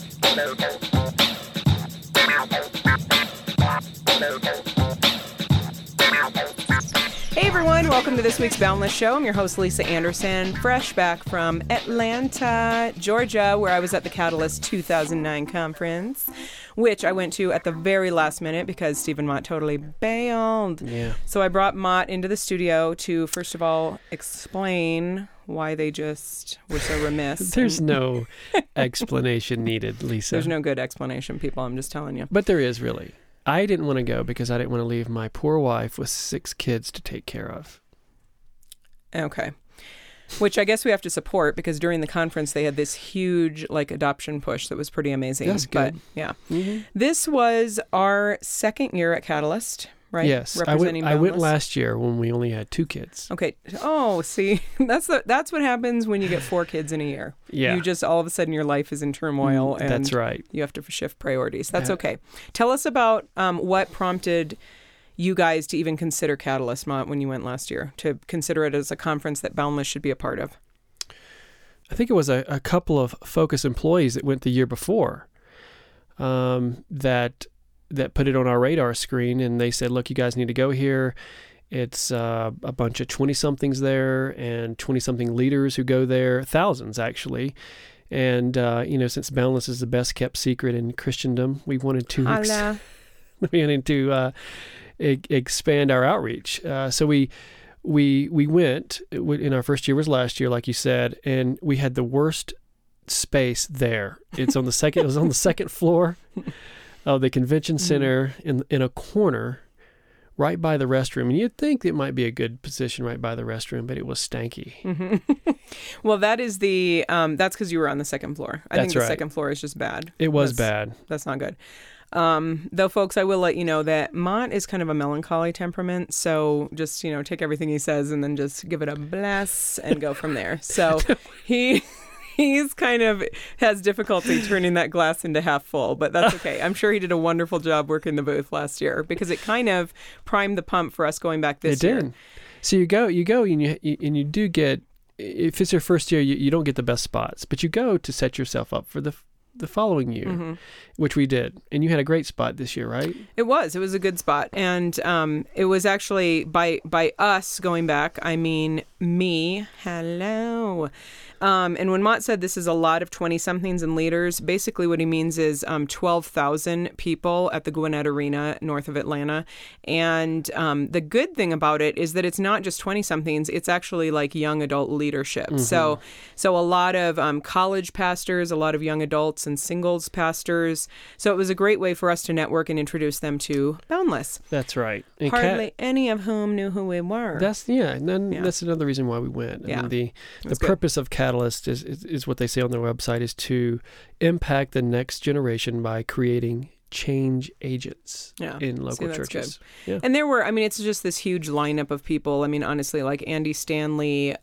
Hey everyone, welcome to this week's Boundless Show. I'm your host, Lisa Anderson, fresh back from Atlanta, Georgia, where I was at the Catalyst 2009 conference, which I went to at the very last minute because Stephen Mott totally bailed. Yeah. So I brought Mott into the studio to, first of all, explain why they just were so remiss. There's no explanation needed, Lisa. There's no good explanation, people. I'm just telling you. But there is really. I didn't want to go because I didn't want to leave my poor wife with 6 kids to take care of. Okay. Which I guess we have to support because during the conference they had this huge adoption push that was pretty amazing. That's good. But yeah. Mm-hmm. This was our second year at Catalyst, right? Yes. I went last year when we only had 2 kids. Okay. Oh, see, that's what happens when you get 4 kids in a year. Yeah. You just, all of a sudden your life is in turmoil and that's right. You have to shift priorities. That's okay. Tell us about what prompted you guys to even consider Catalyst, Mott, when you went last year, to consider it as a conference that Boundless should be a part of. I think it was a couple of Focus employees that went the year before that put it on our radar screen, and they said, look, you guys need to go here. It's a bunch of 20-somethings there and 20-something leaders who go there, thousands actually. And, since Boundless is the best kept secret in Christendom, we wanted to expand our outreach. So we went, in our first year was last year, like you said, and we had the worst space there. It was on the second floor of the convention center in a corner right by the restroom. And you'd think it might be a good position right by the restroom, but it was stanky. Mm-hmm. Well, that is that's because you were on the second floor. I think the second floor is just bad. It was bad. That's not good. Though, folks, I will let you know that Mott is kind of a melancholy temperament. So just, take everything he says and then just give it a bless and go from there. So he's kind of has difficulty turning that glass into half full, but that's okay. I'm sure he did a wonderful job working the booth last year because it kind of primed the pump for us going back this year. It did. So you go and you do get, if it's your first year, you don't get the best spots, but you go to set yourself up for the following year, which we did. And you had a great spot this year, right? It was a good spot. And it was actually by us going back, I mean me. Hello. And when Mott said this is a lot of 20-somethings and leaders, basically what he means is 12,000 people at the Gwinnett Arena north of Atlanta. And the good thing about it is that it's not just 20-somethings, it's actually like young adult leadership. Mm-hmm. So a lot of college pastors, a lot of young adults and singles pastors. So it was a great way for us to network and introduce them to Boundless. That's right. And hardly any of whom knew who we were. That's another reason why we went. I mean, the purpose of Catalyst is what they say on their website, is to impact the next generation by creating change agents in local churches. Yeah. And there were, it's just this huge lineup of people. Honestly, like Andy Stanley,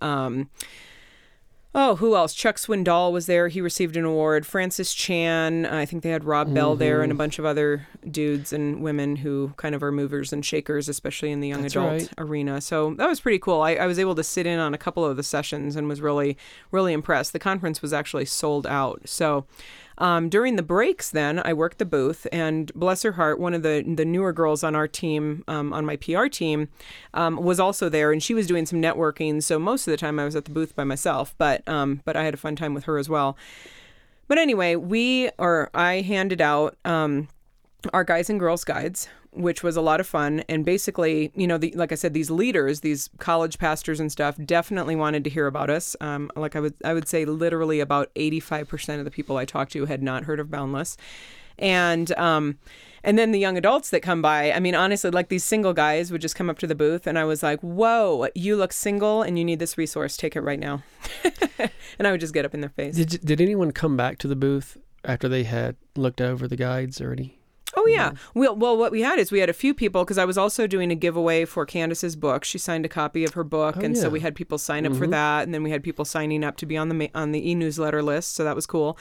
who else? Chuck Swindoll was there. He received an award. Francis Chan. I think they had Rob Bell there and a bunch of other dudes and women who kind of are movers and shakers, especially in the young adult arena. So that was pretty cool. I was able to sit in on a couple of the sessions and was really, really impressed. The conference was actually sold out. So during the breaks then, I worked the booth, and bless her heart, one of the newer girls on our team, on my PR team, was also there, and she was doing some networking. So most of the time I was at the booth by myself, but I had a fun time with her as well. But anyway, I handed out our Guys and Girls Guides, which was a lot of fun. And basically, like I said, these leaders, these college pastors and stuff, definitely wanted to hear about us. Like I would say literally about 85% of the people I talked to had not heard of Boundless. And then the young adults that come by, honestly, like these single guys would just come up to the booth and I was like, whoa, you look single and you need this resource. Take it right now. And I would just get up in their face. Did anyone come back to the booth after they had looked over the guides or any? Oh, yeah. Well, what we had is we had a few people, because I was also doing a giveaway for Candace's book. She signed a copy of her book, so we had people sign up for that, and then we had people signing up to be on the e-newsletter list, so that was cool.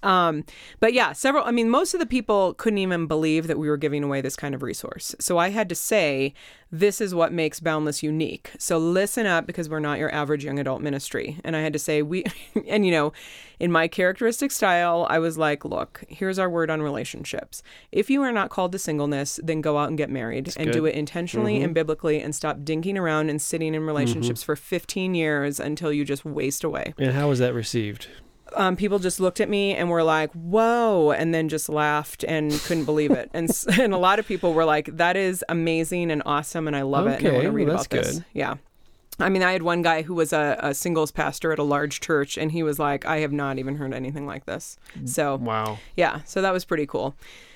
But yeah, most of the people couldn't even believe that we were giving away this kind of resource. So I had to say, this is what makes Boundless unique. So listen up, because we're not your average young adult ministry. And I had to say, and in my characteristic style, I was like, look, here's our word on relationships. If you are not called to singleness, then go out and get married and do it intentionally and biblically, and stop dinking around and sitting in relationships for 15 years until you just waste away. And how was that received? People just looked at me and were like, whoa, and then just laughed and couldn't believe it. And a lot of people were like, that is amazing and awesome, and I love it, and I want to read about this. Good. Yeah. I mean, I had one guy who was a singles pastor at a large church, and he was like, I have not even heard anything like this. So, wow. Yeah, so that was pretty cool.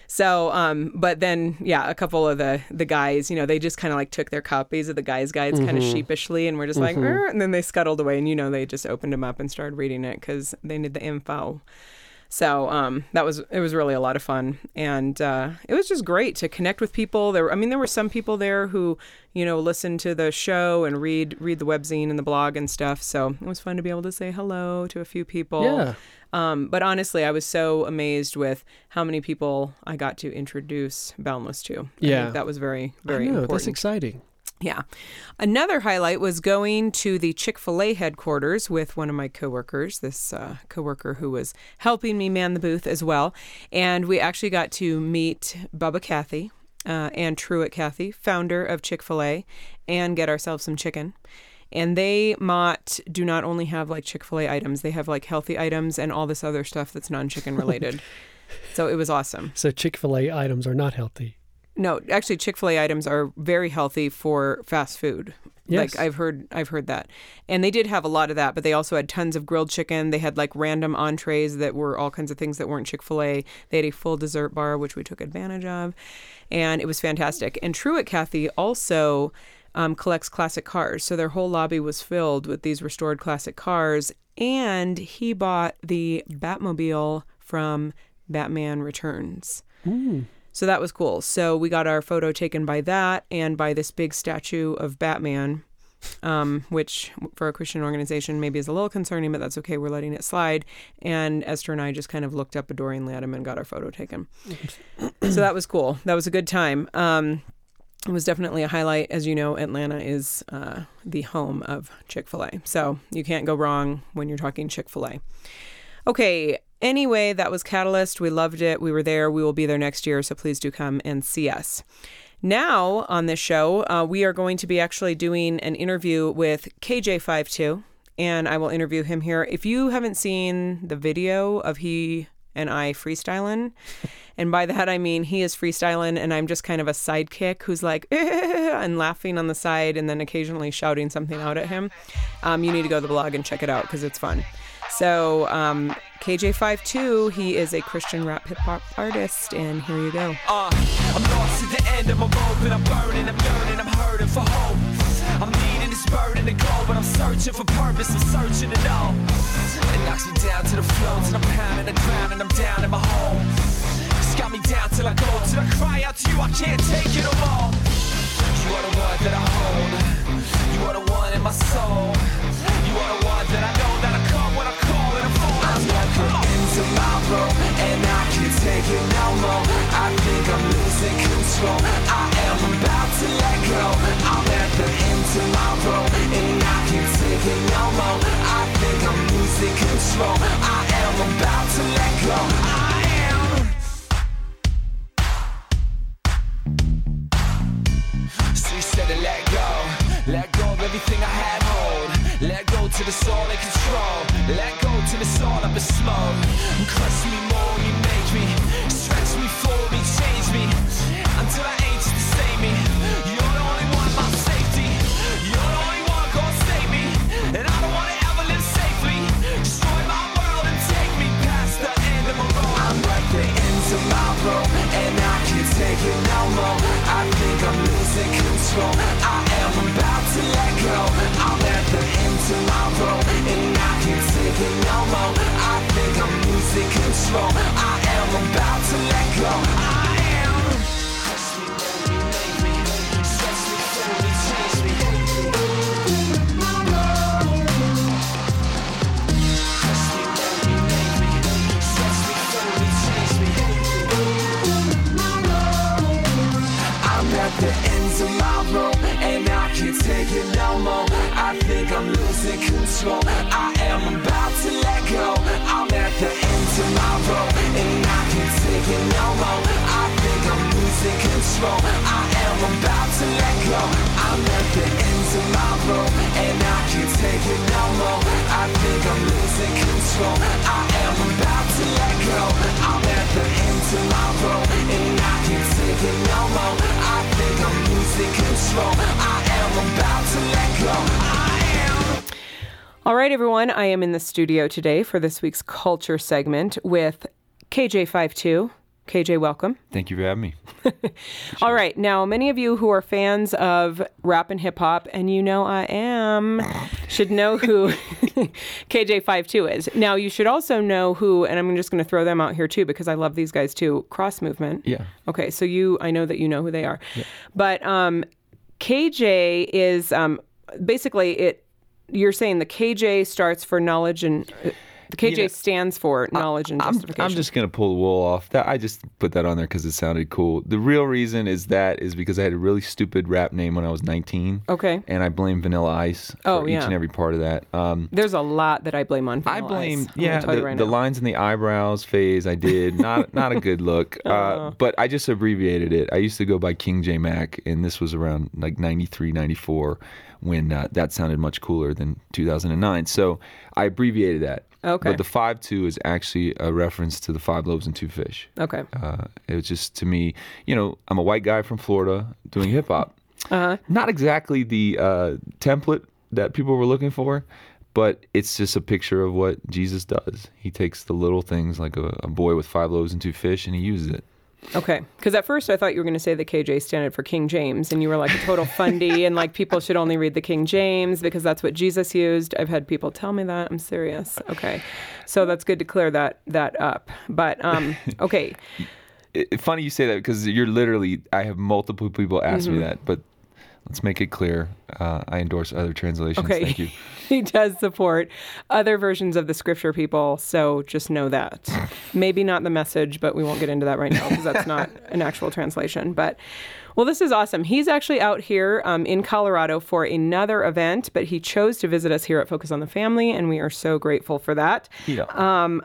So, but then, yeah, a couple of the guys, they just kind of like took their copies of the guys' guides kind of sheepishly, and were just like, and then they scuttled away, and they just opened them up and started reading it because they need the info. So it was really a lot of fun, and it was just great to connect with people. There were some people there who listened to the show and read the webzine and the blog and stuff. So it was fun to be able to say hello to a few people. Yeah. But honestly, I was so amazed with how many people I got to introduce Boundless to. I think that was very, very important. That's exciting. Yeah. Another highlight was going to the Chick-fil-A headquarters with one of my coworkers, this coworker who was helping me man the booth as well. And we actually got to meet Bubba Cathy and Truett Cathy, founder of Chick-fil-A, and get ourselves some chicken. And they, Mott, do not only have like Chick-fil-A items, they have like healthy items and all this other stuff that's non-chicken related. So it was awesome. So Chick-fil-A items are not healthy. No, actually, Chick-fil-A items are very healthy for fast food. Yes. Like I've heard that. And they did have a lot of that, but they also had tons of grilled chicken. They had like random entrees that were all kinds of things that weren't Chick-fil-A. They had a full dessert bar, which we took advantage of. And it was fantastic. And Truett Cathy also collects classic cars. So their whole lobby was filled with these restored classic cars. And he bought the Batmobile from Batman Returns. So that was cool. So we got our photo taken by that and by this big statue of Batman, which for a Christian organization maybe is a little concerning, but that's okay. We're letting it slide. And Esther and I just kind of looked up adoringly at him and got our photo taken. So that was cool. That was a good time. It was definitely a highlight. As you know, Atlanta is the home of Chick-fil-A. So you can't go wrong when you're talking Chick-fil-A. Okay. Anyway, that was Catalyst. We loved it. We were there. We will be there next year, so please do come and see us. Now, on this show, we are going to be actually doing an interview with KJ52, and I will interview him here. If you haven't seen the video of he and I freestyling, and by that I mean he is freestyling and I'm just kind of a sidekick who's like, and laughing on the side and then occasionally shouting something out at him, you need to go to the blog and check it out because it's fun. So KJ52, he is a Christian rap hip-hop artist, and here you go. I'm lost at the end of my rope, and I'm burning, I'm yearning, I'm hurting for hope. I'm needing this burden to go, but I'm searching for purpose, I'm searching to know. It knocks me down to the floor, till I'm pounding the ground, and I'm down in my hole. It's got me down till I go, till I cry out to you, I can't take it no more. You are the one that I hold, you are the one in my soul. You are the one that I know that I come when I call and I fall. I'm looking into my room and I can't take it no more. I think I'm losing control. I am about to let go. I'm at the end of my rope and I can't take it no more. I think I'm losing control. I am about to let go. I am. So you said to let go. Let go of everything I had hold. Let go till it's all in control. Let go till it's all up in smoke. Crush me more, you make me. Stretch me, fold me, change me. Until I ain't just to save me. You're the only one, my safety. You're the only one gonna save me. And I don't wanna ever live safely. Destroy my world and take me past the end of my road. I'm right the end of my road, and I can't take it no more. I think I'm losing control. I am about to let go. I'm at the end of my road, and I can't take it no more. I think I'm losing control. I am about to let go. I am. can't take it no more. I think I'm losing control. I am about to let go. I'm at the end of my rope, and I can't take it no more. I think I'm losing control. I am about to let go. I'm at the end of my rope, and I can't take it no more. I think I'm losing control. I am about to let go. I'm at the end of my rope, and I can't take it no more. I think I'm losing control. I am about to let go. I am. All right, everyone. I am in the studio today for this week's Culture segment with KJ52. KJ, welcome. Thank you for having me. All right. Now, many of you who are fans of rap and hip hop, and you know I am, should know who KJ52 is. Now, you should also know who, and I'm just going to throw them out here too, because I love these guys too, Cross Movement. Yeah. Okay. So I know that you know who they are. Yeah. But KJ is basically you're saying the KJ starts for knowledge and... The KJ stands for knowledge and justification. I'm just going to pull the wool off. I just put that on there because it sounded cool. The real reason is because I had a really stupid rap name when I was 19. Okay. And I blame Vanilla Ice for each and every part of that. There's a lot that I blame on Vanilla Ice. I blame, the lines in the eyebrows phase I did. Not a good look. But I just abbreviated it. I used to go by King J Mac, and this was around like 93, 94 when that sounded much cooler than 2009. So I abbreviated that. Okay. But the 5-2 is actually a reference to the 5 loaves and 2 fish. Okay. It was just, to me, I'm a white guy from Florida doing hip hop. Not exactly the template that people were looking for, but it's just a picture of what Jesus does. He takes the little things like a boy with 5 loaves and 2 fish, and he uses it. Okay, because at first I thought you were going to say the KJ standard for King James, and you were like a total fundy, and like people should only read the King James because that's what Jesus used. I've had people tell me that. I'm serious. Okay, so that's good to clear that up. But okay. Funny you say that because I have multiple people ask me that, but let's make it clear. I endorse other translations. Okay. Thank you. He does support other versions of the scripture, people, so just know that. Maybe not the Message, but we won't get into that right now because that's not an actual translation. But, well, this is awesome. He's actually out here in Colorado for another event, but he chose to visit us here at Focus on the Family, and we are so grateful for that. Yeah.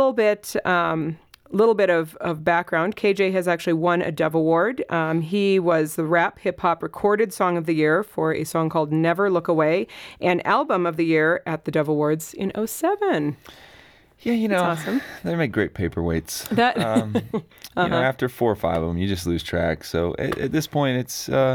Little bit of background. KJ has actually won a Dove Award. He was the Rap Hip Hop Recorded Song of the Year for a song called Never Look Away, and Album of the Year at the Dove Awards in 2007. Yeah, That's awesome. They make great paperweights. After 4 or 5 of them, you just lose track. So at this point,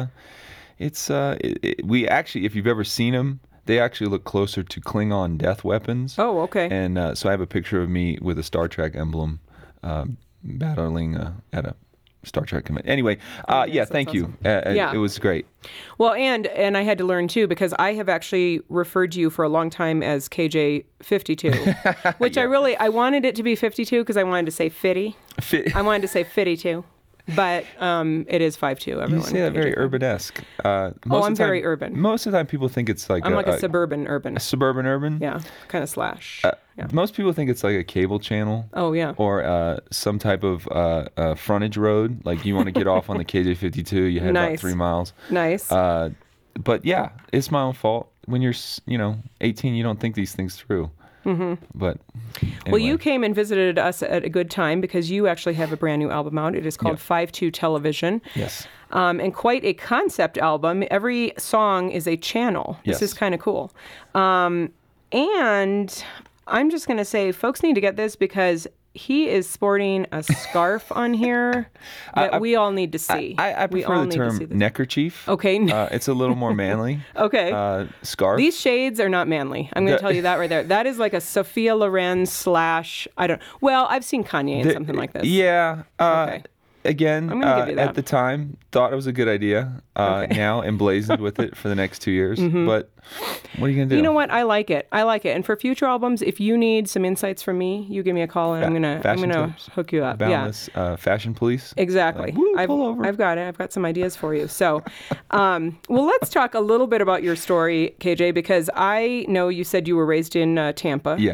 we actually, if you've ever seen them, they actually look closer to Klingon death weapons. Oh, okay. And so I have a picture of me with a Star Trek emblem battling at a Star Trek convention. Anyway, thank you. It was great. Well, and I had to learn too because I have actually referred to you for a long time as KJ52, which I wanted it to be 52 because I wanted to say Fitty. I wanted to say Fitty too. But it is 5'2". Everyone. You say that very urban-esque. I'm very urban. Most of the time, people think it's like I'm like a suburban urban. A suburban urban? Yeah, kind of slash. Yeah. Most people think it's like a cable channel. Oh, yeah. Or some type of frontage road. Like you want to get off on the KJ52, you head about 3 miles. Nice. But yeah, it's my own fault. When you're 18, you don't think these things through. Mm-hmm. But anyway. Well, you came and visited us at a good time because you actually have a brand new album out. It is called 5'2 Television. Yes. And quite a concept album. Every song is a channel. This is kind of cool. And I'm just going to say, folks need to get this because he is sporting a scarf on here that we all need to see. I prefer the term neckerchief. Okay. It's a little more manly. Okay. Scarf. These shades are not manly. I'm going to tell you that right there. That is like a Sophia Loren / I've seen Kanye in something like this. Yeah. Okay. Again, I'm gonna give you that. at the time, thought it was a good idea. Now emblazoned with it for the next 2 years. Mm-hmm. But what are you going to do? You know what? I like it. And for future albums, if you need some insights from me, you give me a call and I'm gonna hook you up. Boundless Fashion Police. Exactly. Pull over. I've got it. I've got some ideas for you. So, well, let's talk a little bit about your story, KJ, because I know you said you were raised in Tampa, right?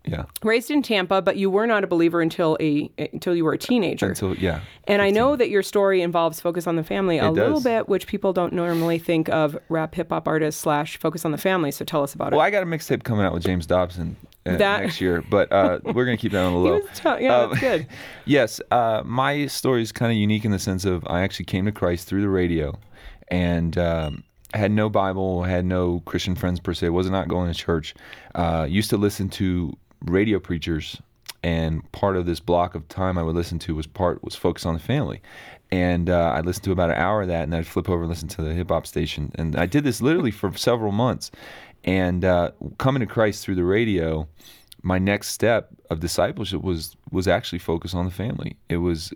Raised in Tampa, but you were not a believer until you were a teenager. Yeah. And 15. I know that your story involves Focus on the Family a little bit, which people don't normally think of rap hip-hop artists / Focus on the Family. So tell us about it. Well, I got a mixtape coming out with James Dobson next year, but we're going to keep that on the low. That's good. Yes. My story is kind of unique in the sense of I actually came to Christ through the radio, and I had no Bible, had no Christian friends per se, was not going to church. Used to listen to radio preachers, and part of this block of time I would listen to was Focus on the Family. And I'd listen to about an hour of that, and I'd flip over and listen to the hip-hop station. And I did this literally for several months. And coming to Christ through the radio, my next step of discipleship was actually Focus on the Family. It was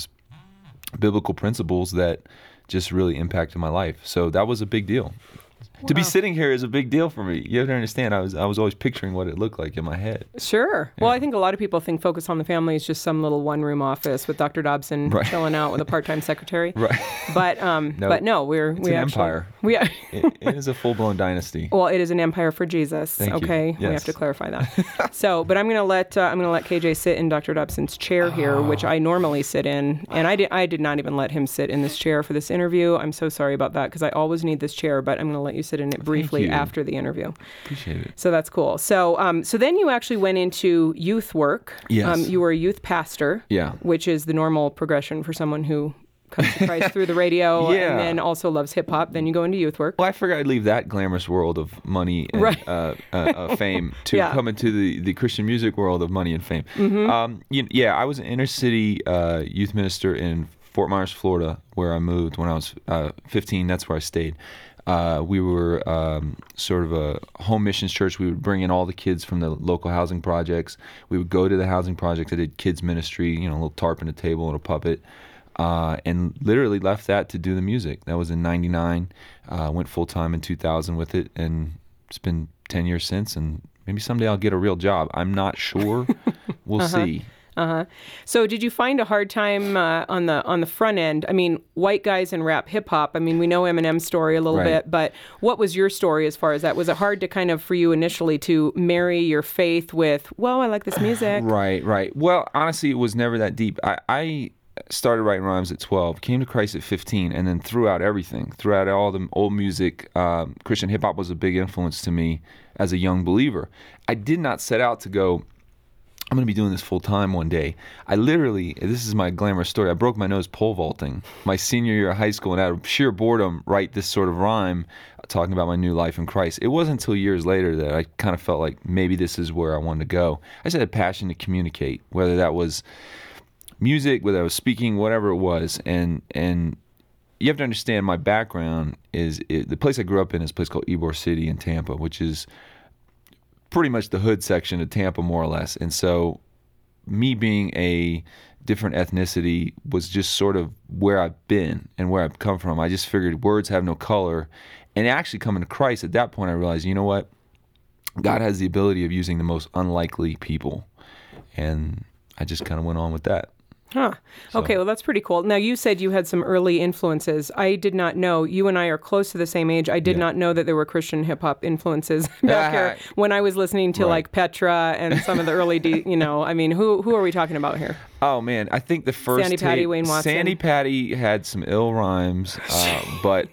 biblical principles that just really impacted my life. So that was a big deal. Wow. To be sitting here is a big deal for me. You have to understand, I was always picturing what it looked like in my head. Sure. Yeah. Well, I think a lot of people think Focus on the Family is just some little one-room office with Dr. Dobson chilling out with a part-time secretary. Right. But no, it's an empire. It is a full-blown dynasty. Well, it is an empire for Jesus. Thank okay, you. Yes. We have to clarify that. So, but I'm going to let KJ sit in Dr. Dobson's chair here, which I normally sit in, and I did not even let him sit in this chair for this interview. I'm so sorry about that because I always need this chair, but I'm going to let you sit in it briefly after the interview. Appreciate it. So that's cool. So so then you actually went into youth work. Yes. You were a youth pastor. Yeah. Which is the normal progression for someone who comes to Christ through the radio and then also loves hip hop. Then you go into youth work. Well, I figured I'd leave that glamorous world of money and fame to come into the Christian music world of money and fame. Mm-hmm. I was an inner city youth minister in Fort Myers, Florida, where I moved when I was 15. That's where I stayed. We were sort of a home missions church. We would bring in all the kids from the local housing projects. We would go to the housing projects. I did kids ministry, a little tarp and a table and a puppet, and literally left that to do the music. That was in 99. Went full-time in 2000 with it, and it's been 10 years since, and maybe someday I'll get a real job. I'm not sure. We'll see. So did you find a hard time on the front end? I mean, white guys in rap hip hop. I mean, we know Eminem's story a little bit, but what was your story as far as that? Was it hard to kind of, for you initially, to marry your faith with, well, I like this music? Right. Well, honestly, it was never that deep. I started writing rhymes at 12, came to Christ at 15, and then throughout everything, throughout all the old music, Christian hip hop was a big influence to me as a young believer. I did not set out to go, I'm going to be doing this full time one day. I literally, this is my glamorous story, I broke my nose pole vaulting my senior year of high school, and out of sheer boredom write this sort of rhyme talking about my new life in Christ. It wasn't until years later that I kind of felt like maybe this is where I wanted to go. I just had a passion to communicate, whether that was music, whether I was speaking, whatever it was. And you have to understand my background is, the place I grew up in is a place called Ybor City in Tampa, which is pretty much the hood section of Tampa, more or less. And so me being a different ethnicity was just sort of where I've been and where I've come from. I just figured words have no color. And actually coming to Christ, at that point I realized, you know what? God has the ability of using the most unlikely people. And I just kind of went on with that. Huh. Okay, well, that's pretty cool. Now, you said you had some early influences. I did not know. You and I are close to the same age. I did not know that there were Christian hip-hop influences back here when I was listening to, like, Petra and some of the early, I mean, who are we talking about here? Oh, man, I think the first Sandy Patty, Wayne Watson. Sandy Patty had some ill rhymes, but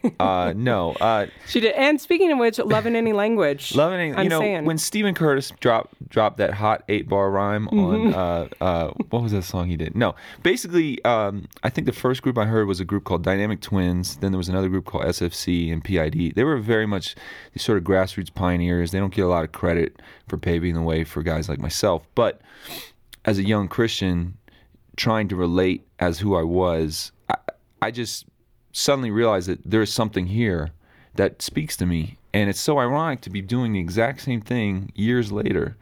no. She did. And speaking of which, Love in Any Language. Love in Any, when Stephen Curtis dropped that hot 8-bar rhyme on, what was that song he did? No, basically, I think the first group I heard was a group called Dynamic Twins. Then there was another group called SFC and PID. They were very much these sort of grassroots pioneers. They don't get a lot of credit for paving the way for guys like myself. But as a young Christian, trying to relate as who I was, I just suddenly realized that there is something here that speaks to me. And it's so ironic to be doing the exact same thing years later.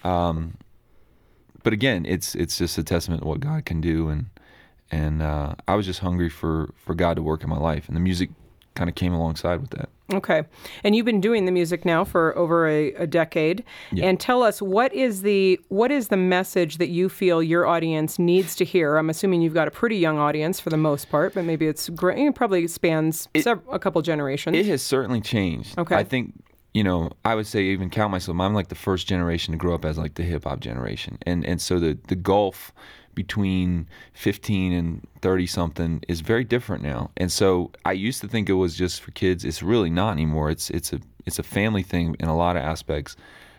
But again, it's just a testament to what God can do. And I was just hungry for God to work in my life. And the music kind of came alongside with that. Okay. And you've been doing the music now for over a decade. Yeah. And tell us, what is the message that you feel your audience needs to hear? I'm assuming you've got a pretty young audience for the most part, but maybe it's great. It probably spans a couple generations. It has certainly changed. Okay. I think I would say even count myself. I'm like the first generation to grow up as like the hip hop generation, and so the gulf between 15 and 30 something is very different now. And so I used to think it was just for kids. It's really not anymore. It's a family thing in a lot of aspects.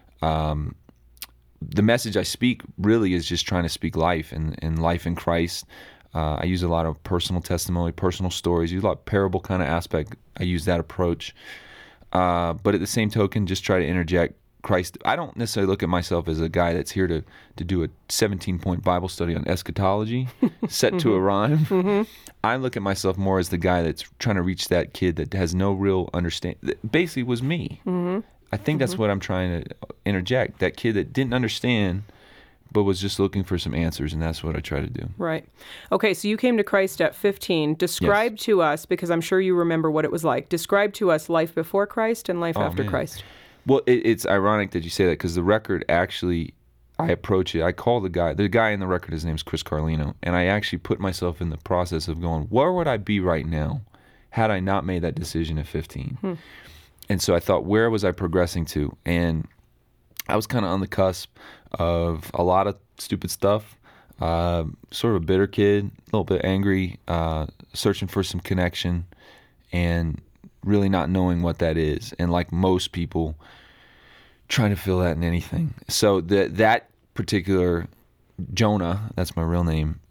The message I speak really is just trying to speak life and life in Christ. I use a lot of personal testimony, personal stories, use a lot of parable kind of aspect. I use that approach. But at the same token, just try to interject Christ. I don't necessarily look at myself as a guy that's here to do a 17-point Bible study on eschatology set to a rhyme. Mm-hmm. I look at myself more as the guy that's trying to reach that kid that has no real understanding. That basically was me. Mm-hmm. I think that's what I'm trying to interject. That kid that didn't understand but was just looking for some answers, and that's what I try to do. Right. Okay, so you came to Christ at 15. Describe to us, because I'm sure you remember what it was like, describe to us life before Christ and life after Christ. Well, it's ironic that you say that, because the record actually, I approach it, I call the guy in the record, his name's Chris Carlino, and I actually put myself in the process of going, where would I be right now had I not made that decision at 15? And so I thought, where was I progressing to? And I was kind of on the cusp of a lot of stupid stuff, sort of a bitter kid, a little bit angry, searching for some connection, and really not knowing what that is. And like most people, trying to feel that in anything. So that particular Jonah, that's my real name,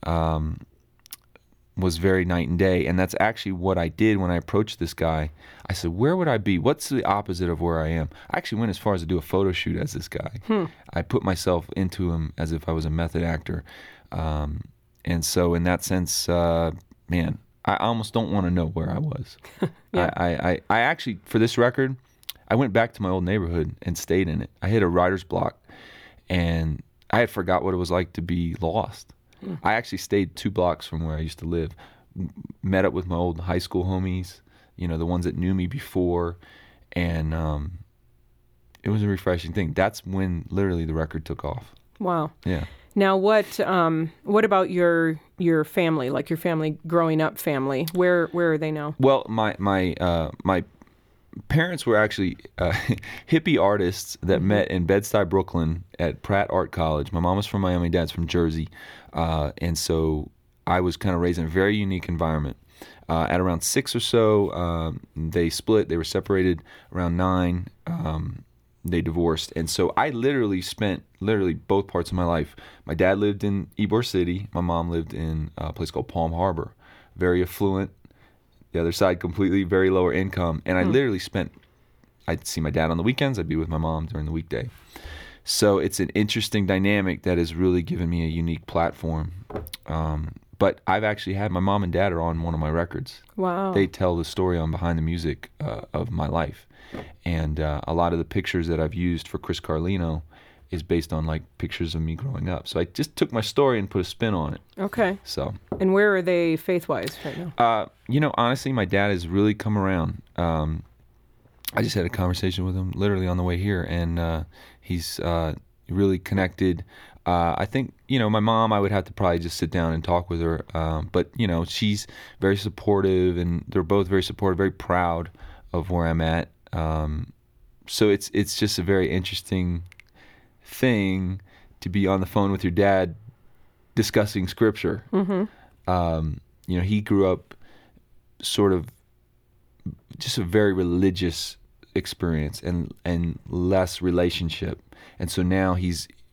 was very night and day. And that's actually what I did when I approached this guy. I said, where would I be? What's the opposite of where I am? I actually went as far as to do a photo shoot as this guy. I put myself into him as if I was a method actor. And so in that sense, man, I almost don't want to know where I was. I actually, for this record, I went back to my old neighborhood and stayed in it. I hit a writer's block, and I had forgot what it was like to be lost. I actually stayed 2 blocks from where I used to live, met up with my old high school homies, the ones that knew me before, and it was a refreshing thing. That's when literally the record took off. Wow. Yeah. Now, what about your family, like your family, growing up family? Where are they now? Well, my parents were actually hippie artists that met in Bed-Stuy, Brooklyn at Pratt Art College. My mom was from Miami, dad's from Jersey. And so I was kind of raised in a very unique environment. At around 6 or so, they split. They were separated around 9. They divorced. And so I spent both parts of my life. My dad lived in Ybor City. My mom lived in a place called Palm Harbor. Very affluent. The other side, completely very lower income. And I literally I'd see my dad on the weekends. I'd be with my mom during the weekday. So it's an interesting dynamic that has really given me a unique platform. But I've actually had, my mom and dad are on one of my records. Wow. They tell the story on behind the music of my life. And a lot of the pictures that I've used for Chris Carlino is based on like pictures of me growing up. So I just took my story and put a spin on it. Okay. So. And where are they faith-wise right now? Honestly, my dad has really come around. I just had a conversation with him literally on the way here, and he's really connected. I think, my mom, I would have to probably just sit down and talk with her. But, she's very supportive, and they're both very supportive, very proud of where I'm at. So it's just a very interesting thing to be on the phone with your dad discussing scripture. Mm-hmm. He grew up sort of just a very religious experience and less relationship. And so now he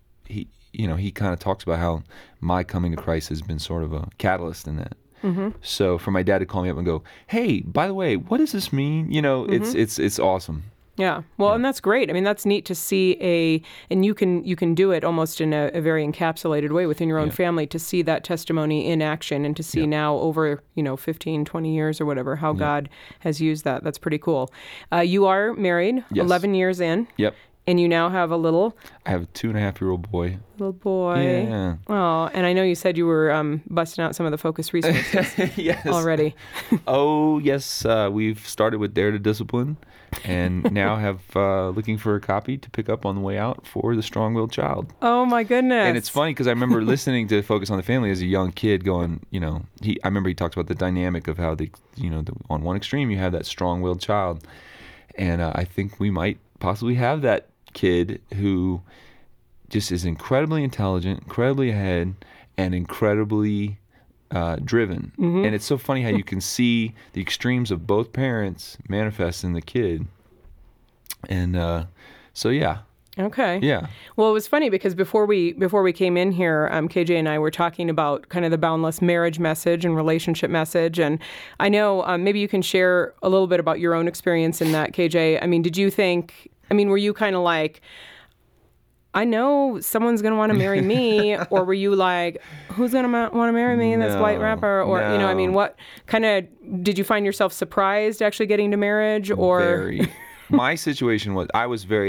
kind of talks about how my coming to Christ has been sort of a catalyst in that. Mm-hmm. So for my dad to call me up and go, hey, by the way, what does this mean? It's awesome. Yeah. Well, and that's great. I mean, that's neat to see and you can do it almost in a very encapsulated way within your own family, to see that testimony in action and to see now over, 15, 20 years or whatever, how God has used that. That's pretty cool. You are married, 11 years in. Yep. And you now have a little? I have a 2.5-year-old boy. Little boy. Yeah. Oh, and I know you said you were busting out some of the focus resources yes. already. Oh, yes. We've started with Dare to Discipline, and now have looking for a copy to pick up on the way out for The Strong-Willed Child. Oh, my goodness. And it's funny because I remember listening to Focus on the Family as a young kid going, I remember he talks about the dynamic of how on one extreme you have that strong-willed child. And I think we might possibly have that kid who just is incredibly intelligent, incredibly ahead, and incredibly driven. And it's so funny how you can see the extremes of both parents manifest in the kid. And so, yeah. Okay. Yeah. Well, it was funny because before we came in here, KJ and I were talking about kind of the boundless marriage message and relationship message. And I know maybe you can share a little bit about your own experience in that, KJ. I mean, were you kind of like, I know someone's going to want to marry me, or were you like, who's going to want to marry me, this white rapper? Or, what kind of, did you find yourself surprised actually getting to marriage? Or Very. My situation was, I was very,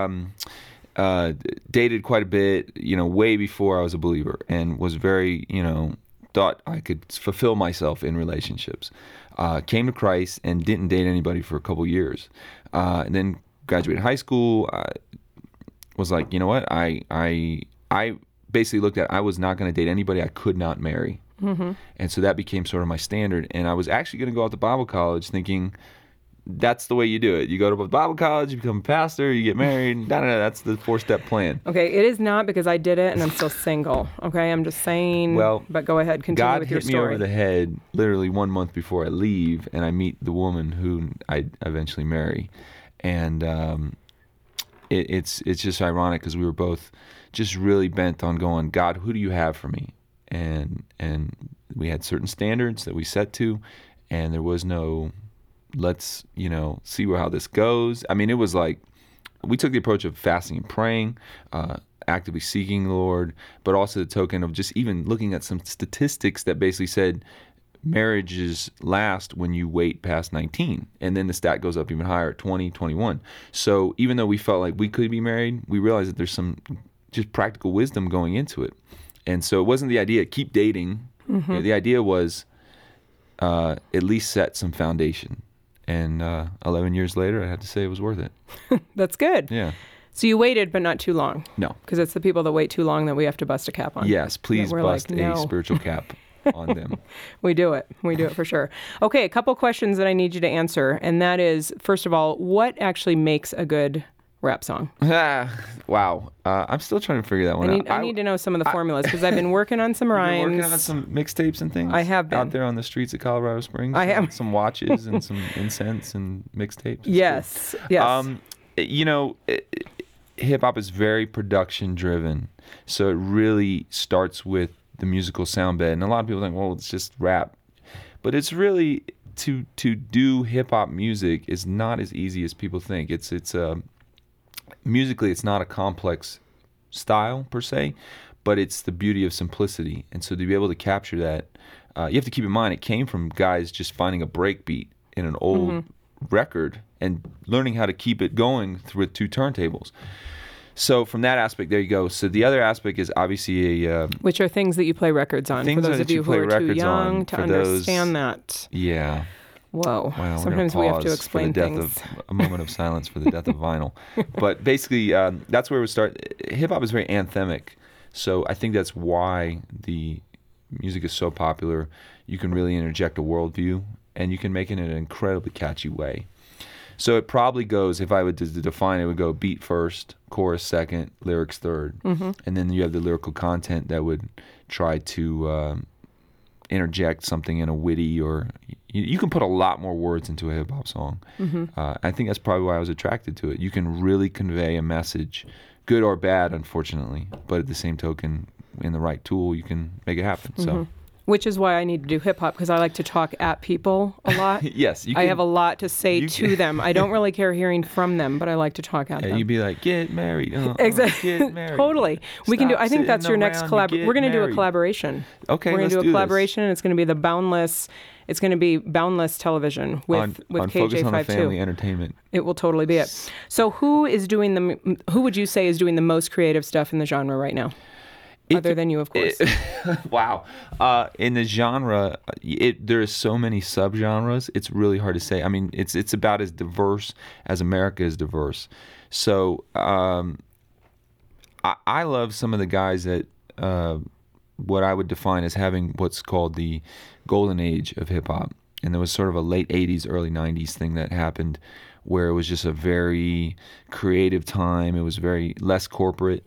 dated quite a bit, way before I was a believer, and was very, thought I could fulfill myself in relationships. Came to Christ and didn't date anybody for a couple years. And then graduated high school, was like, you know what? I basically looked at, I was not going to date anybody I could not marry. And so that became sort of my standard. And I was actually going to go out to Bible college thinking that's the way you do it. You go to Bible college, you become a pastor, you get married. That's the 4-step plan. Okay, it is not, because I did it and I'm still single. Okay, I'm just saying. Well, but go ahead, continue with your story. God hit me over the head literally 1 month before I leave, and I meet the woman who I eventually marry. And it's just ironic because we were both just really bent on going, God, who do you have for me? And we had certain standards that we set to, and there was no, let's see how this goes. I mean, it was like we took the approach of fasting and praying, actively seeking the Lord, but also the token of just even looking at some statistics that basically said marriages last when you wait past 19, and then the stat goes up even higher at 20, 21. So even though we felt like we could be married, we realized that there's some just practical wisdom going into it. And so it wasn't the idea keep dating. The idea was at least set some foundation. And 11 years later, I had to say it was worth it. That's good. Yeah. So you waited, but not too long. No. Because it's the people that wait too long that we have to bust a cap on. Yes, please bust a spiritual cap on them. We do it for sure. Okay, a couple questions that I need you to answer. And that is, first of all, what actually makes a good rap song? Wow. I'm still trying to figure that one out. I need to know some of the formulas because I've been working on some rhymes. You've been working on some mixtapes and things? I have been. Out there on the streets of Colorado Springs? I have. Some watches and some incense and mixtapes? Yes. Cool. Yes. Hip-hop is very production-driven. So it really starts with the musical sound bed. And a lot of people think, well, it's just rap. But it's really, to do hip-hop music is not as easy as people think. It's musically, it's not a complex style per se, but it's the beauty of simplicity. And so to be able to capture that, you have to keep in mind it came from guys just finding a break beat in an old record and learning how to keep it going with 2 turntables. So from that aspect, there you go. So the other aspect is obviously which are things that you play records on, for those of you who are too young to understand that. Yeah. Whoa. Well, sometimes we have to explain things. A moment of silence for the death of vinyl. But basically, that's where we start. Hip-hop is very anthemic. So I think that's why the music is so popular. You can really interject a worldview, and you can make it in an incredibly catchy way. So it probably goes, if I would define it, would go beat first, chorus second, lyrics third. And then you have the lyrical content that would try to interject something in a witty, or you can put a lot more words into a hip-hop song. I think that's probably why I was attracted to it. You can really convey a message, good or bad, unfortunately, but at the same token, in the right tool, you can make it happen. So, which is why I need to do hip-hop, because I like to talk at people a lot. Yes. I have a lot to say to them. I don't really care hearing from them, but I like to talk at them. You'd be like, get married. Exactly. Get married. Totally. We can do. I think that's your next collaboration. We're going to do a collaboration. Okay, we're going to do a collaboration, and it's going to be the Boundless. It's going to be Boundless Television with on KJ52. Focus on the Family Entertainment. It will totally be it. So who would you say is doing the most creative stuff in the genre right now? Other than you, of course. Wow. In the genre, there are so many subgenres. It's really hard to say. I mean, it's about as diverse as America is diverse. So I love some of the guys that what I would define as having what's called the golden age of hip hop. And there was sort of a late 80s, early 90s thing that happened where it was just a very creative time. It was very less corporate.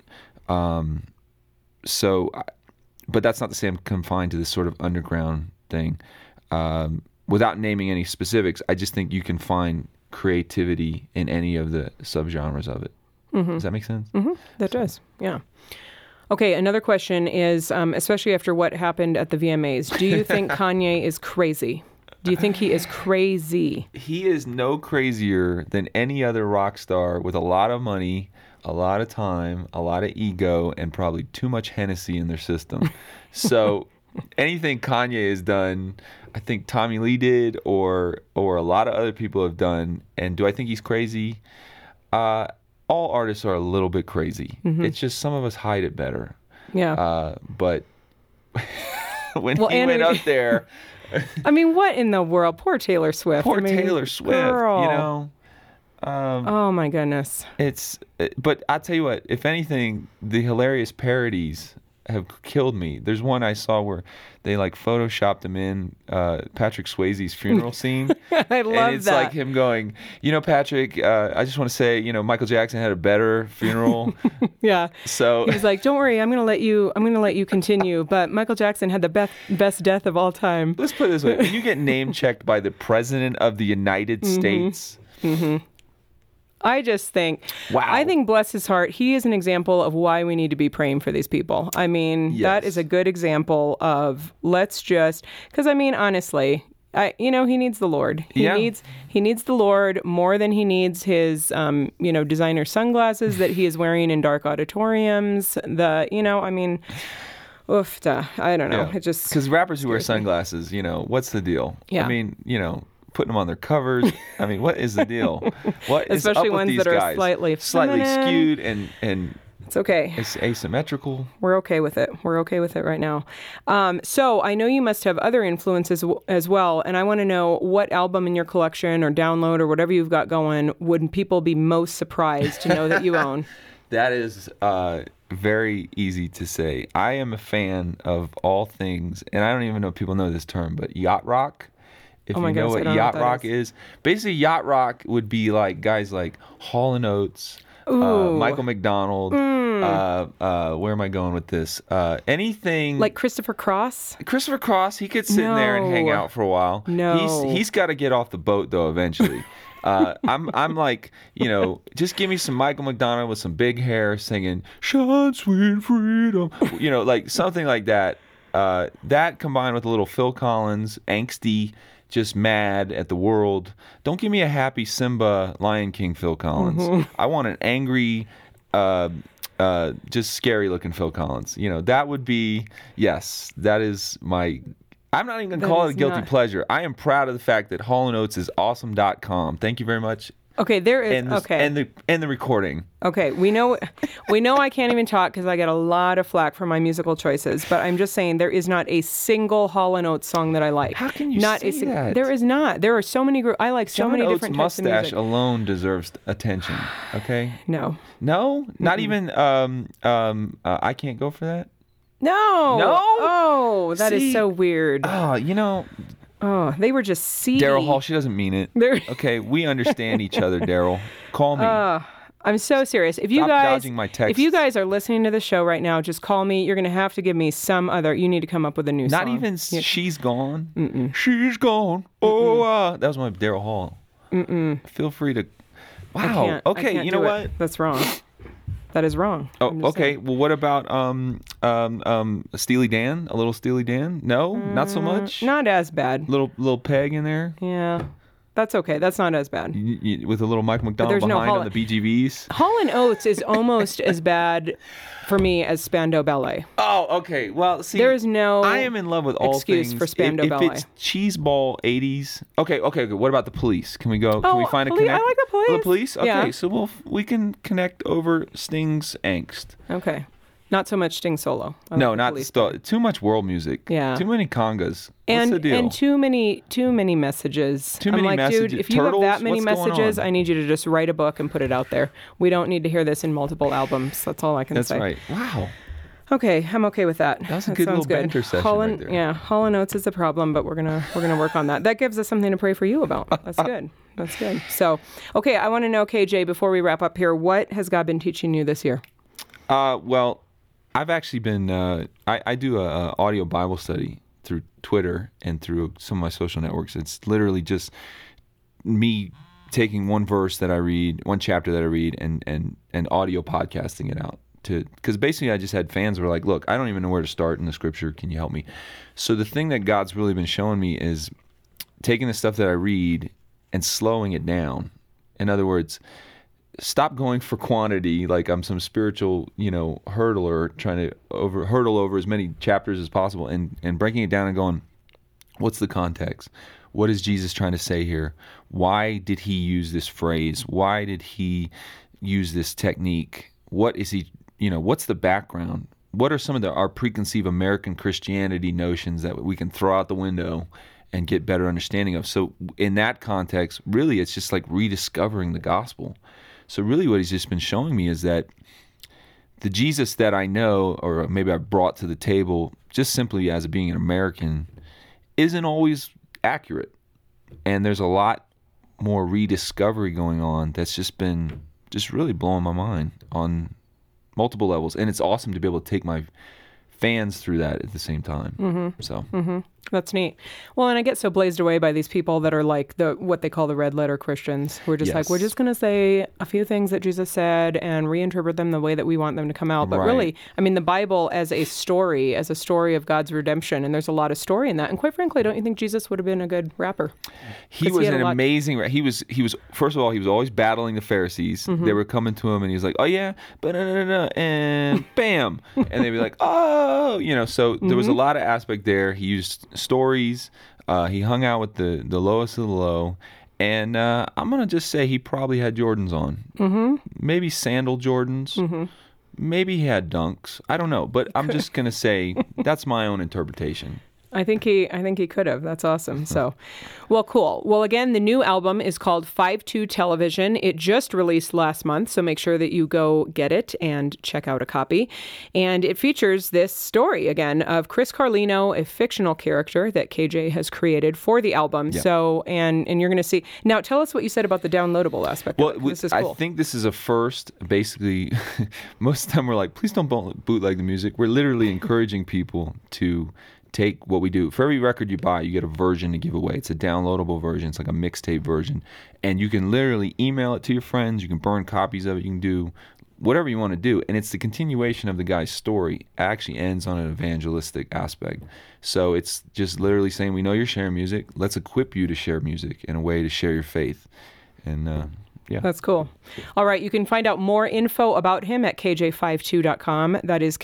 But that's not the same confined to this sort of underground thing. Without naming any specifics, I just think you can find creativity in any of the subgenres of it. Does that make sense? That does, yeah. Okay, another question is, especially after what happened at the VMAs, do you think Kanye is crazy? Do you think he is crazy? He is no crazier than any other rock star with a lot of money, a lot of time, a lot of ego, and probably too much Hennessy in their system. So anything Kanye has done, I think Tommy Lee did, or a lot of other people have done. And do I think he's crazy? All artists are a little bit crazy. It's just some of us hide it better. Yeah. But when he went up there... I mean, what in the world? Poor Taylor Swift. Taylor Swift, girl. you know. Oh my goodness. But I'll tell you what, if anything, the hilarious parodies have killed me. There's one I saw where they like photoshopped him in Patrick Swayze's funeral scene. I love and it's that. like him going, Patrick, I just want to say, Michael Jackson had a better funeral. Yeah. So he's like, don't worry, I'm gonna let you continue. But Michael Jackson had the best death of all time. Let's put it this way: when you get name checked by the President of the United States. I just think, wow. I think, bless his heart, he is an example of why we need to be praying for these people. I mean, Yes. that is a good example of because I mean, honestly, he needs the Lord. He needs the Lord more than he needs his, designer sunglasses that he is wearing in dark auditoriums. I mean, oof, I don't know. Yeah. It just because rappers who wear sunglasses, what's the deal? Yeah. I mean, putting them on their covers. I mean, what is the deal? What is Especially up with ones these that are guys? slightly slightly feminine. skewed and it's okay. it's asymmetrical. We're okay with it. We're okay with it right now. So I know you must have other influences as well, and I want to know what album in your collection or download or whatever you've got going would people be most surprised to know that you own? That is very easy to say. I am a fan of all things, and I don't even know if people know this term, but yacht rock. If you know what yacht rock is, basically yacht rock would be like guys like Hall & Oates, Michael McDonald. Where am I going with this? Anything Like Christopher Cross? Christopher Cross, he could sit in there and hang out for a while. No. He's got to get off the boat though eventually. I'm like, just give me some Michael McDonald with some big hair singing "Shine Sweet Freedom," like something like that. That combined with a little Phil Collins, angsty, just mad at the world. Don't give me a happy Simba, Lion King Phil Collins. I want an angry, just scary looking Phil Collins. That would be, yes, that is my... I'm not even going to call it a guilty pleasure. I am proud of the fact that Hall & Oates is awesome.com. Thank you very much. Okay, there is and the recording. Okay, we know I can't even talk because I get a lot of flack for my musical choices. But I'm just saying there is not a single Hall & Oates song that I like. How can you say that? There is not. There are so many I like so many different types of music. Mustache alone deserves attention. Okay. No. Not even. I can't go for that. No. Oh, that is See? so weird. Oh, they were just seedy. Daryl Hall, she doesn't mean it. Okay, we understand each other, Daryl. Call me. I'm so serious. If you Stop guys, dodging my texts. if you guys are listening to the show right now, just call me. You're going to have to give me some other. You need to come up with a new song. Not even She's Gone. Mm-mm. She's gone. Oh, that was my Daryl Hall. Feel free to. Wow. Okay, you know what? That's wrong. That is wrong. Oh, okay. Saying. Well, what about Steely Dan? A little Steely Dan? No, not so much. Not as bad. Little Peg in there. Yeah, that's okay. That's not as bad. With a little Michael McDonald behind on the BGVs. Hall & Oates is almost as bad for me as Spandau Ballet. Oh, okay. Well, see, there is no. I am in love with all excuse things. For Spandau Ballet. If it's cheeseball 80s. Okay. What about the Police? Can we go? Can we find a Police, connect? I like the Police. The Police. Okay, yeah. so we can connect over Sting's angst. Okay. Not so much Sting solo. No, not too much world music. Yeah. Too many congas. And, what's the deal? And too many messages. Too many messages. Dude, if you Turtles? have that many What's going messages, on? I need you to just write a book and put it out there. We don't need to hear this in multiple albums. That's all I can say. That's right. Wow. Okay, I'm okay with that. That's a good little banter session right there. Yeah, Hall & Oates is a problem, but we're gonna work on that. That gives us something to pray for you about. That's good. That's good. So, okay, I want to know, KJ, before we wrap up here, what has God been teaching you this year? Well, I've actually been, I do a audio Bible study through Twitter and through some of my social networks. It's literally just me taking one verse that I read, one chapter that I read, and audio podcasting it out. Because basically I just had fans who were like, look, I don't even know where to start in the scripture. Can you help me? So the thing that God's really been showing me is taking the stuff that I read and slowing it down. In other words, stop going for quantity like I'm some spiritual, hurdler trying to hurdle over as many chapters as possible and breaking it down and going, what's the context? What is Jesus trying to say here? Why did he use this phrase? Why did he use this technique? What is he, what's the background? What are some of our preconceived American Christianity notions that we can throw out the window and get better understanding of? So in that context, really, it's just like rediscovering the gospel. So really what he's just been showing me is that the Jesus that I know, or maybe I've brought to the table just simply as being an American, isn't always accurate. And there's a lot more rediscovery going on that's just been really blowing my mind on multiple levels. And it's awesome to be able to take my fans through that at the same time. Mm-hmm. So that's neat. Well, and I get so blazed away by these people that are like what they call the red letter Christians, who are just like, we're just going to say a few things that Jesus said and reinterpret them the way that we want them to come out. But really, I mean, the Bible as a story of God's redemption, and there's a lot of story in that. And quite frankly, don't you think Jesus would have been a good rapper? He was an amazing. He was first of all, he was always battling the Pharisees. Mm-hmm. They were coming to him, and he was like, "Oh yeah, but and bam," and they'd be like, "Oh," So there was a lot of aspect there. He used stories. He hung out with the lowest of the low. And I'm going to just say he probably had Jordans on. Mm-hmm. Maybe sandal Jordans. Mm-hmm. Maybe he had Dunks. I don't know. But I'm just going to say that's my own interpretation. I think he could have. That's awesome. So, well, cool. Well, again, the new album is called 5-2 Television. It just released last month, so make sure that you go get it and check out a copy. And it features this story, again, of Chris Carlino, a fictional character that KJ has created for the album. Yeah. So, and you're going to see. Now, tell us what you said about the downloadable aspect. Well, this is cool. I think this is a first. Basically, most of the time we're like, please don't bootleg the music. We're literally encouraging people to take what we do. For every record you buy, you get a version to give away. It's a downloadable version. It's like a mixtape version. And you can literally email it to your friends. You can burn copies of it. You can do whatever you want to do. And it's the continuation of the guy's story. It actually ends on an evangelistic aspect. So it's just literally saying, we know you're sharing music. Let's equip you to share music in a way to share your faith. And yeah. That's cool. All right. You can find out more info about him at kj52.com. That is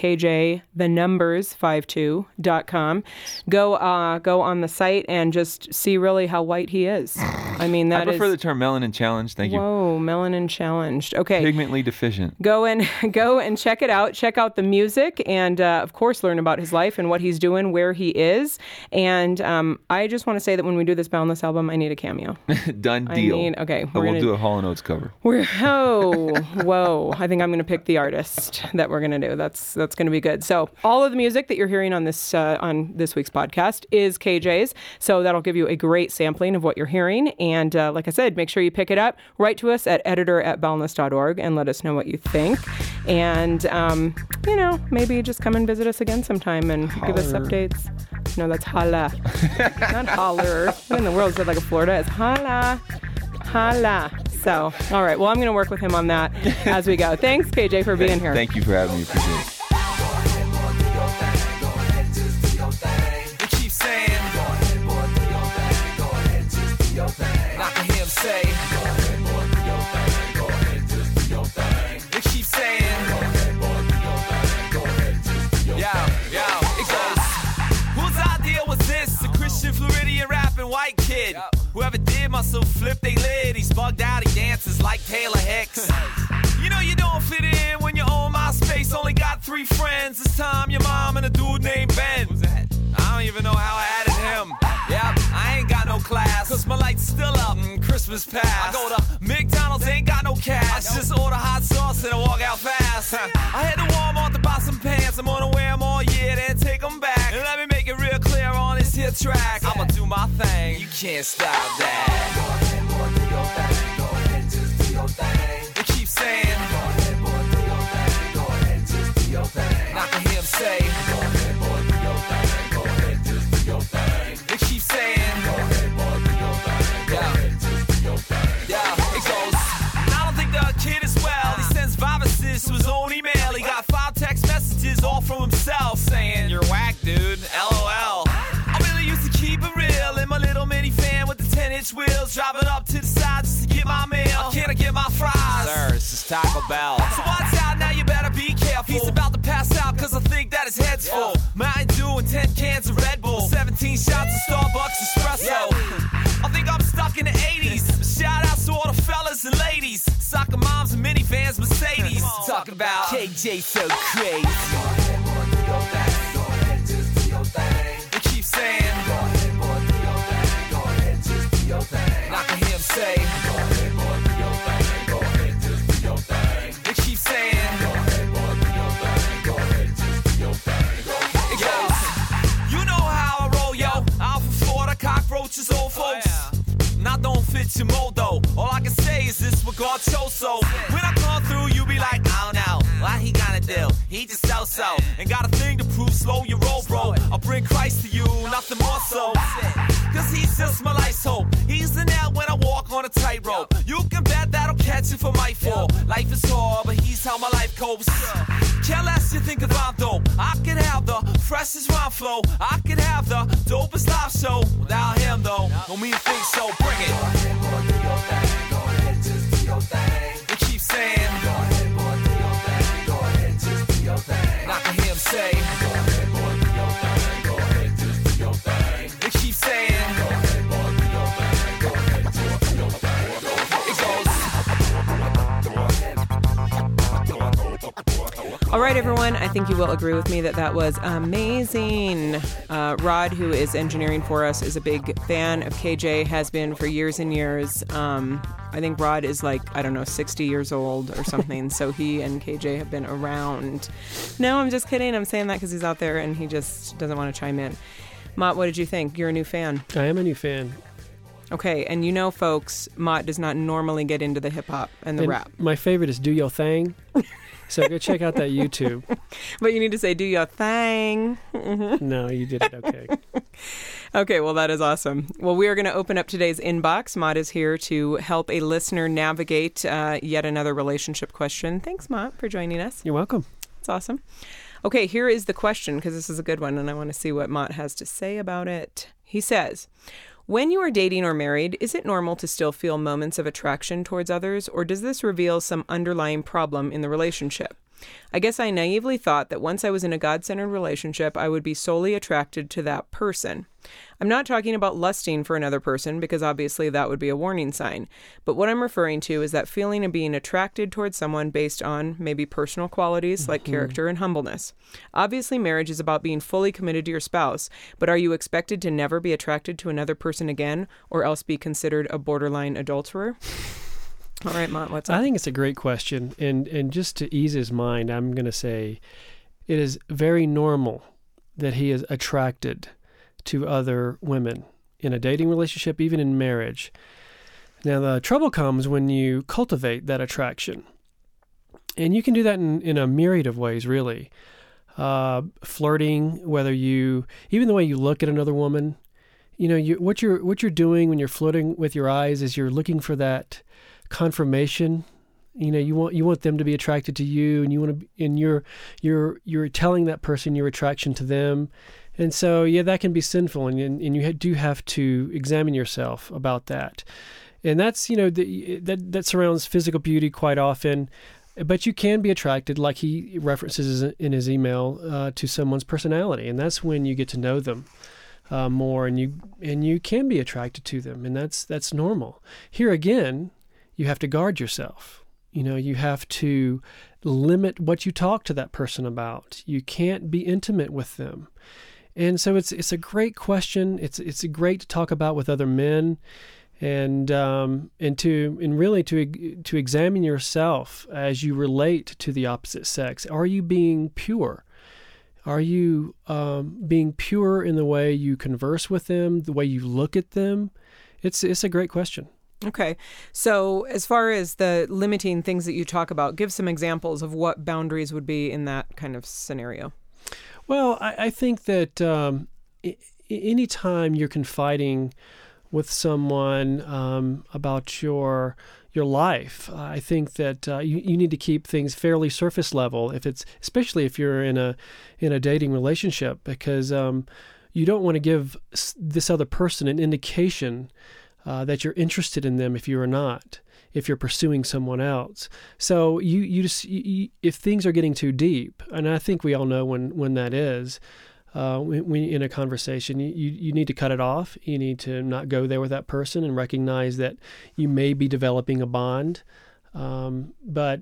kj52.com. Go on the site and just see really how white he is. I mean, I prefer the term melanin challenged. Thank you. Whoa, melanin challenged. Okay. Pigmently deficient. Go and check it out. Check out the music and, of course, learn about his life and what he's doing, where he is. And I just want to say that when we do this Boundless album, I need a cameo. Done deal. We'll do a Hall & Oates cover. Whoa. I think I'm going to pick the artist that we're going to do. That's going to be good. So all of the music that you're hearing on this week's podcast is KJ's. So that'll give you a great sampling of what you're hearing. And like I said, make sure you pick it up. Write to us at editor@boundless.org and let us know what you think. And, maybe just come and visit us again sometime and give us updates. No, that's holla. Not holler. What in the world is that like a Florida? It's holla. Holla. So, all right. Well, I'm going to work with him on that as we go. Thanks, KJ, for being here. Thank you for having me. Appreciate it. White kid, whoever did must have flipped they lid. He's bugged out, he dances like Taylor Hicks. You know you don't fit in when you own MySpace. Only got 3 friends this time, your mom and a dude named Ben. I don't even know how I added him. Yeah, I ain't got no class, cause my light's still up and Christmas past. I go to McDonald's, ain't got no cash. Just order hot sauce and I walk out fast. I head to Walmart to buy some pants. pants, I'm gonna wear them all year, then take them back. And let me make it real clear on this here track. I'ma do my thing, you can't stop that. Go ahead, boy, do your thing. Go ahead, just do your thing. They keep saying, go ahead, boy, do your thing. Go ahead, just do your thing. And I can hear them say, go ahead, boy, do your thing. Go ahead, just do your thing. They keep saying, go ahead, boy, do your thing. Go ahead, just do your thing. Yeah, it goes. And I don't think the kid is well. He sends viruses to his own email. He got 5 text messages all from himself saying, you're whack, dude. LOL. I really used to keep it real in my little minivan with the 10-inch wheels, driving up to the side just to get my meal. Can I get my fries? Sir, this is Taco Bell. So watch out now, you better be careful. He's about to pass out cause I think that his head's full. Mountain Dew and 10 cans of Red Bull, 17 shots of Starbucks espresso. I think I'm stuck in the 80s. Shout out to all the fellas and ladies, soccer moms and minivans, Mercedes. Talking about KJ so crazy. Go ahead, boy, do your thing. Go ahead, just do your thing. They keep saying, go ahead, boy, do your thing. Go ahead, just do your thing. And I can hear him say, go ahead, boy, do your thing. Go ahead, just do your thing. They keep saying, go ahead, boy, do your thing. Go ahead, just do your thing. It goes, you know how I roll, yo. I'm from Florida, cockroaches, old folks. And I don't fit your mold, though. All I can say is this what God chose, so when I come through, you be like, I don't know what he gonna do. He just so. And got a thing to prove, slow your roll, bro. I'll bring Christ to you, nothing more so. Cause he's just my life's hope. He's the nail when I walk on a tightrope. You can bet that'll catch you for my fall. Life is hard, but he's how my life copes. Care less you think if I'm dope. I could have the freshest rhyme flow. I could have the dopest live show. Without him though, don't mean to think so. Bring it. Go ahead, boy, do your thing. Go ahead, just do your thing. They keep saying, go ahead, boy, do your thing. Go ahead, just do your thing. And I can hear him say, go ahead, boy, do your thing. Go ahead, just do your thing. They keep saying, go ahead, boy, do your thing. Go ahead, just do your thing. It goes. All right, everyone. I think you will agree with me that was amazing. Rod, who is engineering for us, is a big fan of KJ, has been for years and years. I think Rod is 60 years old or something. So he and KJ have been around. No, I'm just kidding. I'm saying that because he's out there and he just doesn't want to chime in. Mott, what did you think? You're a new fan. I am a new fan. Okay, and folks, Mott does not normally get into the hip-hop and the rap. My favorite is Do Your Thing. So go check out that YouTube. But you need to say, do your thing. No, you did it okay. Okay, well, that is awesome. Well, we are going to open up today's inbox. Mott is here to help a listener navigate yet another relationship question. Thanks, Mott, for joining us. You're welcome. It's awesome. Okay, here is the question, because this is a good one, and I want to see what Mott has to say about it. He says, when you are dating or married, is it normal to still feel moments of attraction towards others, or does this reveal some underlying problem in the relationship? I guess I naively thought that once I was in a God-centered relationship, I would be solely attracted to that person. I'm not talking about lusting for another person, because obviously that would be a warning sign. But what I'm referring to is that feeling of being attracted towards someone based on maybe personal qualities like character and humbleness. Obviously, marriage is about being fully committed to your spouse, but are you expected to never be attracted to another person again, or else be considered a borderline adulterer? All right, Mott, what's up? I think it's a great question. And just to ease his mind, I'm going to say it is very normal that he is attracted to other women in a dating relationship, even in marriage. Now, the trouble comes when you cultivate that attraction. And you can do that in a myriad of ways, really. Flirting, even the way you look at another woman, what you're doing when you're flirting with your eyes is you're looking for that confirmation. You want them to be attracted to you, and you're telling that person your attraction to them. And so, that can be sinful, and you do have to examine yourself about that. And that's, that surrounds physical beauty quite often, but you can be attracted, like he references in his email, to someone's personality, and that's when you get to know them more, and you can be attracted to them, and that's normal. Here again, you have to guard yourself. You have to limit what you talk to that person about. You can't be intimate with them. And so it's a great question. It's great to talk about with other men, and really to examine yourself as you relate to the opposite sex. Are you being pure? Are you being pure in the way you converse with them, the way you look at them? It's a great question. Okay. So as far as the limiting things that you talk about, give some examples of what boundaries would be in that kind of scenario. Well, I think that anytime you're confiding with someone about your life, I think that you need to keep things fairly surface level. Especially if you're in a dating relationship, because you don't want to give this other person an indication that you're interested in them if you are not, if you're pursuing someone else. So you if things are getting too deep, and I think we all know when that is, when in a conversation, you need to cut it off. You need to not go there with that person and recognize that you may be developing a bond. But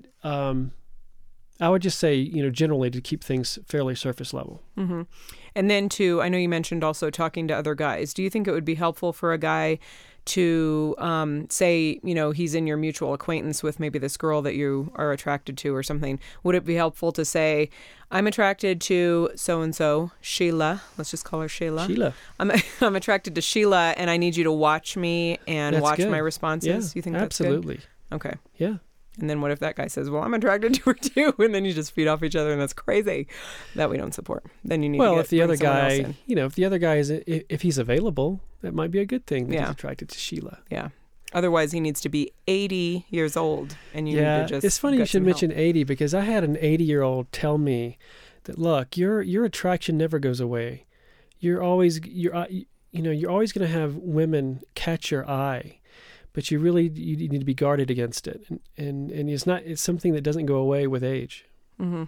I would just say, generally to keep things fairly surface level. Mm-hmm. And then I know you mentioned also talking to other guys. Do you think it would be helpful for a guy to say, he's in your mutual acquaintance with maybe this girl that you are attracted to or something? Would it be helpful to say, I'm attracted to so-and-so, Sheila. Let's just call her Sheila. Sheila. I'm attracted to Sheila, and I need you to watch me and That's watch good. my responses. Yeah, You think that's absolutely. good? Okay. Yeah. And then what if that guy says, well, I'm attracted to her too, and then you just feed off each other, and that's crazy. That we don't support. Then you need to if the other guy, in. if the other guy if he's available, that might be a good thing that he's attracted to Sheila. Yeah. Otherwise, he needs to be 80 years old, and you need to just. It's funny you should mention 80, because I had an 80-year-old tell me that, look, your attraction never goes away. You're always going to have women catch your eye. But you need to be guarded against it, and it's something that doesn't go away with age. Mm-hmm.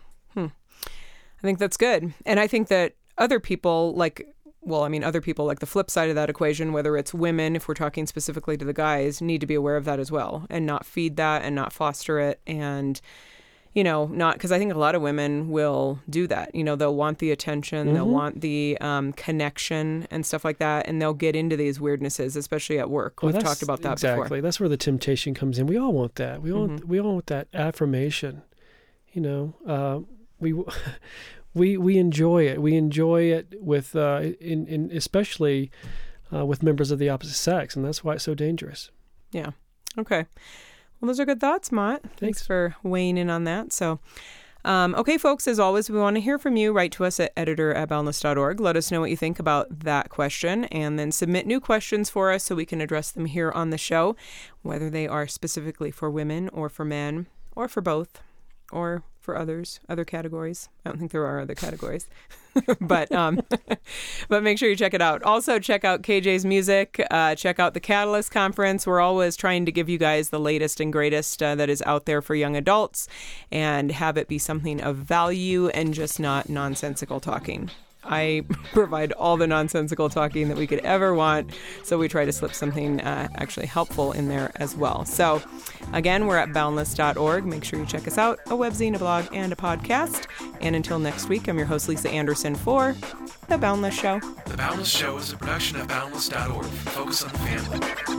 I think that's good, and I think that other people like the flip side of that equation, whether it's women, if we're talking specifically to the guys, need to be aware of that as well, and not feed that and not foster it, and not, because I think a lot of women will do that. They'll want the attention, they'll want the connection and stuff like that, and they'll get into these weirdnesses, especially at work. We've talked about that before. Exactly. That's where the temptation comes in. We all want that. We all want that affirmation. We enjoy it. We enjoy it with especially with members of the opposite sex, and that's why it's so dangerous. Yeah. Okay. Well, those are good thoughts, Mott. Thanks for weighing in on that. So, okay, folks, as always, we want to hear from you. Write to us at editor@boundless.org. Let us know what you think about that question, and then submit new questions for us so we can address them here on the show, whether they are specifically for women or for men or for both or for other categories. I don't think there are other categories, but make sure you check it out. Also, check out KJ's music. Check out the Catalyst Conference. We're always trying to give you guys the latest and greatest that is out there for young adults, and have it be something of value and just not nonsensical talking. I provide all the nonsensical talking that we could ever want, so we try to slip something actually helpful in there as well. So, again, we're at boundless.org. Make sure you check us out, a webzine, a blog, and a podcast. And until next week, I'm your host, Lisa Anderson, for The Boundless Show. The Boundless Show is a production of boundless.org. Focus on the family.